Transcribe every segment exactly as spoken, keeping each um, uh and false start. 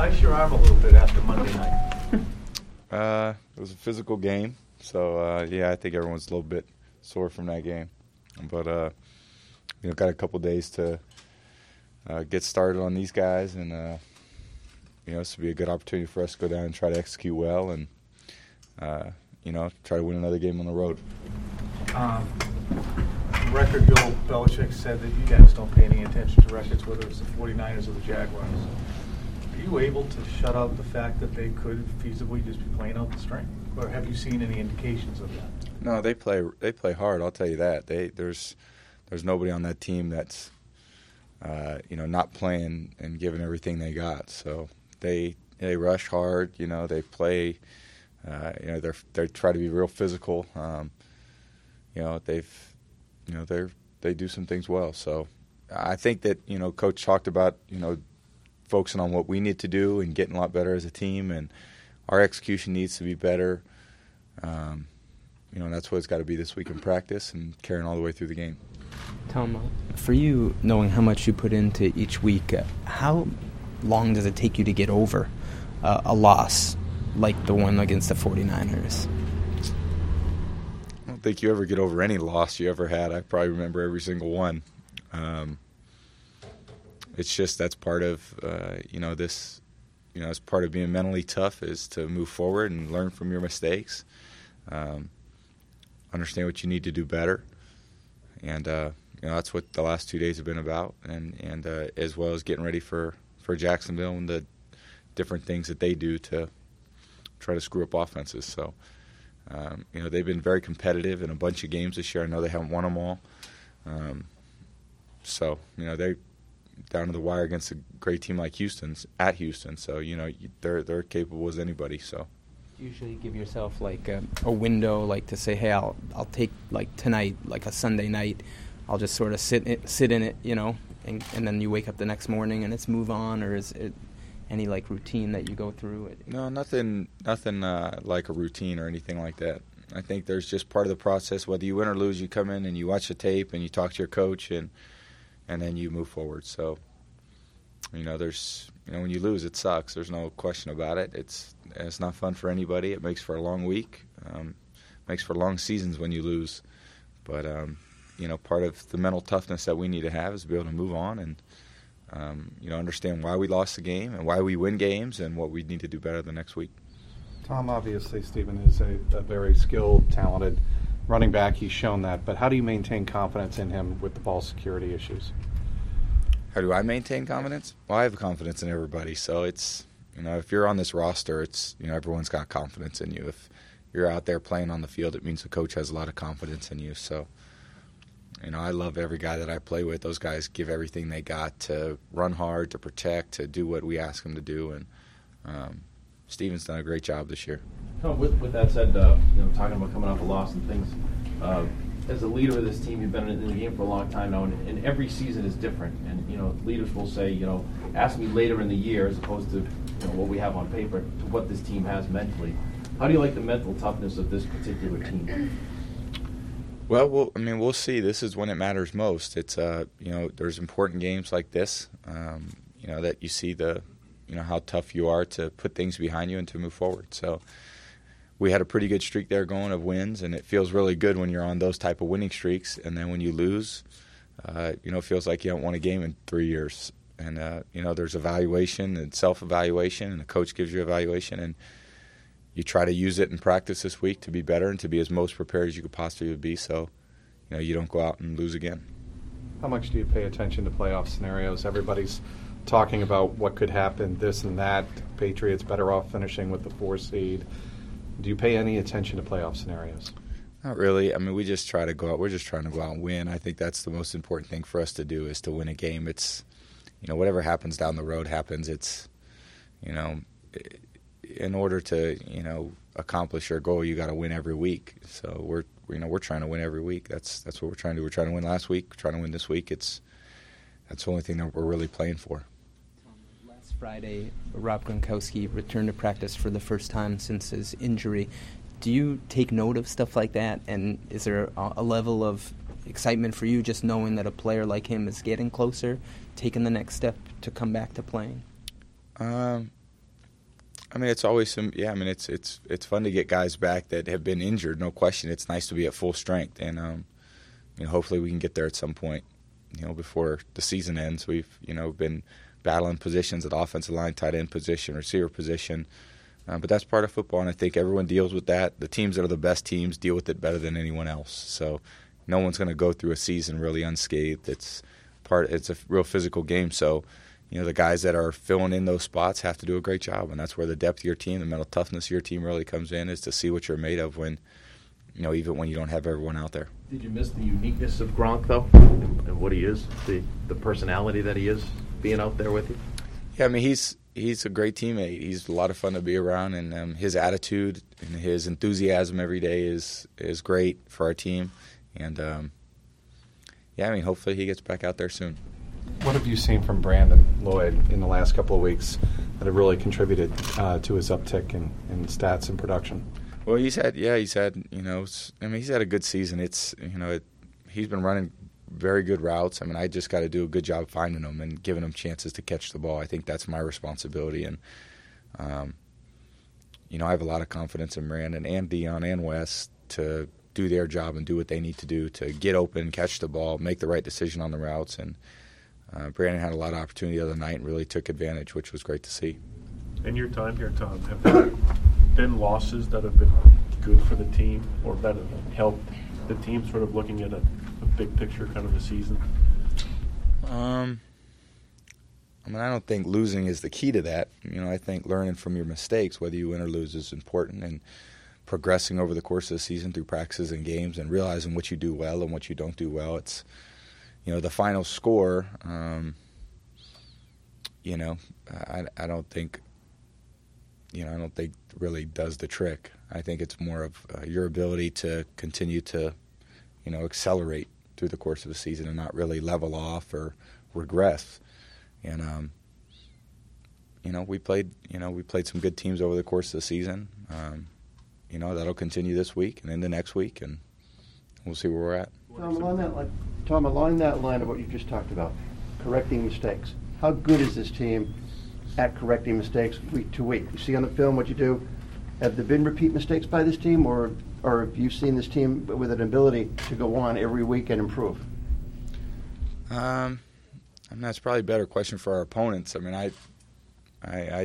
ice your arm a little bit after Monday night? Uh, it was a physical game, so uh, yeah, I think everyone's a little bit sore from that game. But uh, you know, got a couple days to uh, get started on these guys, and uh, you know, this will be a good opportunity for us to go down and try to execute well, and uh, you know, try to win another game on the road. Um, record, Bill Belichick said that you guys don't pay any attention to records, whether it's the forty-niners or the Jaguars. Are you able to shut out the fact that they could feasibly just be playing out the string, or have you seen any indications of that? No, they play. They play hard. I'll tell you that. They there's there's nobody on that team that's uh, you know not playing and giving everything they got. So they they rush hard. You know they play. Uh, you know they they try to be real physical. Um, you know they've you know they they do some things well. So I think that you know Coach talked about you know focusing on what we need to do and getting a lot better as a team, and our execution needs to be better. Um, You know, that's what it's got to be this week in practice and carrying all the way through the game. Tom, for you, knowing how much you put into each week, uh, how long does it take you to get over uh, a loss like the one against the forty-niners? I don't think you ever get over any loss you ever had. I probably remember every single one. Um, it's just that's part of, uh, you know, this, you know, it's part of being mentally tough is to move forward and learn from your mistakes. Um, understand what you need to do better, and uh, you know that's what the last two days have been about, and and uh, as well as getting ready for, for Jacksonville and the different things that they do to try to screw up offenses. So um, you know they've been very competitive in a bunch of games this year. I know they haven't won them all, um, so you know they're down to the wire against a great team like Houston at Houston. So you know they're they're capable as anybody. So. Usually give yourself like a, a window, like to say, hey, I'll I'll take like tonight, like a Sunday night, I'll just sort of sit in it, sit in it, you know, and and then you wake up the next morning and it's move on, or is it any like routine that you go through? No, nothing, nothing uh, like a routine or anything like that. I think there's just part of the process. Whether you win or lose, you come in and you watch the tape and you talk to your coach, and and then you move forward. So, you know, there's. You know, when you lose, it sucks. There's no question about it. It's it's not fun for anybody. It makes for a long week. Um, makes for long seasons when you lose. But, um, you know, part of the mental toughness that we need to have is to be able to move on and, um, you know, understand why we lost the game and why we win games and what we need to do better the next week. Tom, obviously, Stephen is a, a very skilled, talented running back. He's shown that. But how do you maintain confidence in him with the ball security issues? How do I maintain confidence? Well, I have confidence in everybody. So it's, you know, if you're on this roster, it's, you know, everyone's got confidence in you. If you're out there playing on the field, it means the coach has a lot of confidence in you. So, you know, I love every guy that I play with. Those guys give everything they got to run hard, to protect, to do what we ask them to do. And um, Steven's done a great job this year. Tom, with, with that said, uh, you know, talking about coming off a loss and things, uh, as a leader of this team, you've been in the game for a long time now, and, and every season is different. And, you know, leaders will say, you know, ask me later in the year as opposed to, you know, what we have on paper, to what this team has mentally. How do you like the mental toughness of this particular team? Well, we'll I mean, we'll see. This is when it matters most. It's, uh, you know, there's important games like this, um, you know, that you see the, you know, how tough you are to put things behind you and to move forward. So we had a pretty good streak there going of wins, and it feels really good when you're on those type of winning streaks. And then when you lose, uh, you know, it feels like you haven't won a game in three years. And, uh, you know, there's evaluation and self-evaluation, and the coach gives you evaluation. And you try to use it in practice this week to be better and to be as most prepared as you could possibly be so, you know, you don't go out and lose again. How much do you pay attention to playoff scenarios? Everybody's talking about what could happen, this and that. Patriots better off finishing with the four seed. Do you pay any attention to playoff scenarios? Not really. I mean, we just try to go out. We're just trying to go out and win. I think that's the most important thing for us to do is to win a game. It's, you know, whatever happens down the road happens. It's, you know, in order to, you know, accomplish your goal, you got to win every week. So we're, you know, we're trying to win every week. That's that's what we're trying to do. We're trying to win last week. We're trying to win this week. It's that's the only thing that we're really playing for. Last Friday, Rob Gronkowski returned to practice for the first time since his injury. Do you take note of stuff like that? And is there a, a level of excitement for you just knowing that a player like him is getting closer, taking the next step to come back to playing? Um, I mean, it's always some. Yeah, I mean, it's it's it's fun to get guys back that have been injured. No question. It's nice to be at full strength, and um, you know, hopefully we can get there at some point. You know, before the season ends, we've you know been battling positions at offensive line, tight end position, receiver position. Uh, but that's part of football, and I think everyone deals with that. The teams that are the best teams deal with it better than anyone else. So no one's going to go through a season really unscathed. It's part. It's a real physical game. So you know the guys that are filling in those spots have to do a great job, and that's where the depth of your team, the mental toughness of your team really comes in, is to see what you're made of when, you know, even when you don't have everyone out there. Did you miss the uniqueness of Gronk, though, and, and what he is, the the personality that he is, being out there with you? Yeah, I mean, he's he's a great teammate. He's a lot of fun to be around, and um, his attitude and his enthusiasm every day is is great for our team. And, um, yeah, I mean, hopefully he gets back out there soon. What have you seen from Brandon Lloyd in the last couple of weeks that have really contributed uh, to his uptick in, in stats and production? Well, he's had, yeah, he's had, you know, I mean, he's had a good season. It's, you know, it, he's been running very good routes. I mean, I just got to do a good job finding them and giving them chances to catch the ball. I think that's my responsibility. And, um, you know, I have a lot of confidence in Brandon and Dion and Wes to do their job and do what they need to do to get open, catch the ball, make the right decision on the routes. And uh, Brandon had a lot of opportunity the other night and really took advantage, which was great to see. In your time here, Tom, have there been losses that have been good for the team or that have helped the team sort of looking at a, a big picture kind of a season? Um, I mean, I don't think losing is the key to that. You know, I think learning from your mistakes, whether you win or lose, is important, and progressing over the course of the season through practices and games and realizing what you do well and what you don't do well. It's, you know, the final score, um, you know, I, I don't think, you know, I don't think really does the trick. I think it's more of uh, your ability to continue to, you know, accelerate through the course of the season and not really level off or regress. And, um, you know, we played, you know, we played some good teams over the course of the season. Um, you know, that'll continue this week and into next week, and we'll see where we're at. Tom, along that line, Tom, along that line of what you just talked about, correcting mistakes, how good is this team at correcting mistakes week to week? You see on the film what you do. Have there been repeat mistakes by this team, or, or have you seen this team with an ability to go on every week and improve? Um, I mean, that's probably a better question for our opponents. I mean, I, I, I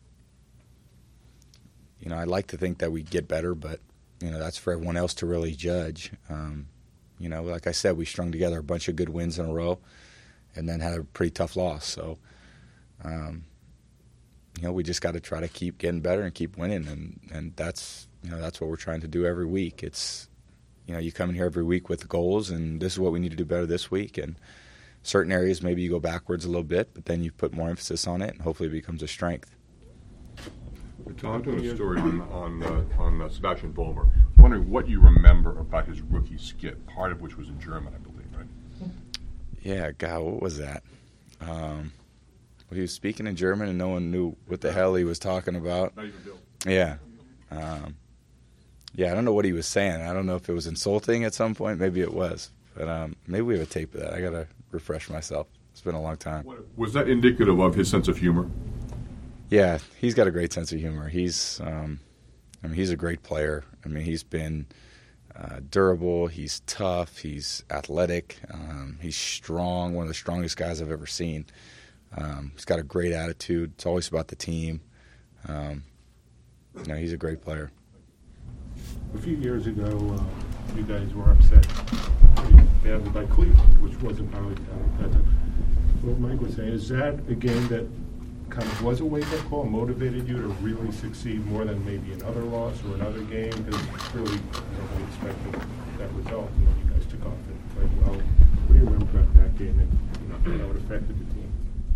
you know, I'd like to think that we get better, but, you know, that's for everyone else to really judge. Um, you know, like I said, we strung together a bunch of good wins in a row and then had a pretty tough loss. So, um, you know, we just got to try to keep getting better and keep winning, and, and that's, you know, that's what we're trying to do every week. It's, you know, you come in here every week with goals, and this is what we need to do better this week. And certain areas maybe you go backwards a little bit, but then you put more emphasis on it, and hopefully it becomes a strength. Tom, I'm doing a story on on, uh, on uh, Sebastian Vollmer. I was wondering what you remember about his rookie skit, part of which was in German, I believe, right? Yeah, God, what was that? Um, well, he was speaking in German, and no one knew what the hell he was talking about. Not even Bill. Yeah. Um, yeah, I don't know what he was saying. I don't know if it was insulting at some point. Maybe it was. But um, maybe we have a tape of that. I got to refresh myself. It's been a long time. Was that indicative of his sense of humor? Yeah, he's got a great sense of humor. He's, um, I mean, he's a great player. I mean, he's been uh, durable. He's tough. He's athletic. Um, he's strong. One of the strongest guys I've ever seen. Um, he's got a great attitude. It's always about the team. Um, you know, he's a great player. A few years ago, uh, you guys were upset pretty badly by Cleveland, which wasn't probably at that time. What Mike was saying, is that a game that kind of was a wake-up call, motivated you to really succeed more than maybe another loss or another game? Because really nobody expected that result, and then you guys took off and played well. What do you remember about that game and you know, how it affected the team?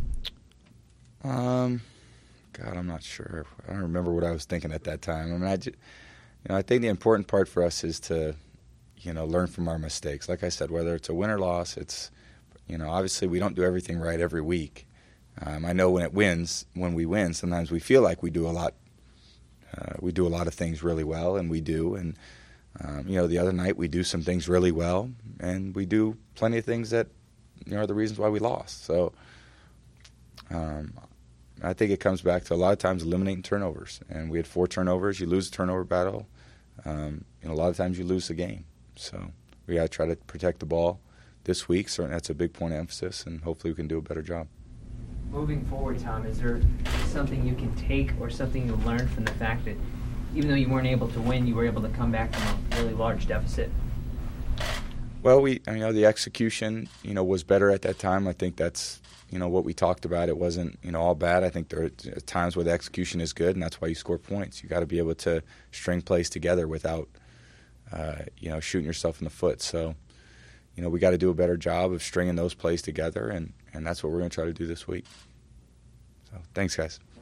Um, God, I'm not sure. I don't remember what I was thinking at that time. I mean, I, just, you know, I think the important part for us is to, you know, learn from our mistakes. Like I said, whether it's a win or loss, it's, you know, obviously we don't do everything right every week. Um, I know when it wins, when we win, sometimes we feel like we do a lot. Uh, we do a lot of things really well, and we do. And um, you know, the other night we do some things really well, and we do plenty of things that, you know, are the reasons why we lost. So, um, I think it comes back to a lot of times eliminating turnovers. And we had four turnovers. You lose the turnover battle, um, and a lot of times you lose the game. So we got to try to protect the ball this week. Certainly that's a big point of emphasis, and hopefully we can do a better job. Moving forward, Tom, is there something you can take or something you learned from the fact that even though you weren't able to win, you were able to come back from a really large deficit? Well, we, you know, the execution, you know, was better at that time. I think that's, you know, what we talked about. It wasn't, you know, all bad. I think there are times where the execution is good, and that's why you score points. You got to be able to string plays together without, uh, you know, shooting yourself in the foot. So, you know, we got to do a better job of stringing those plays together, and, and that's what we're going to try to do this week. So, thanks, guys.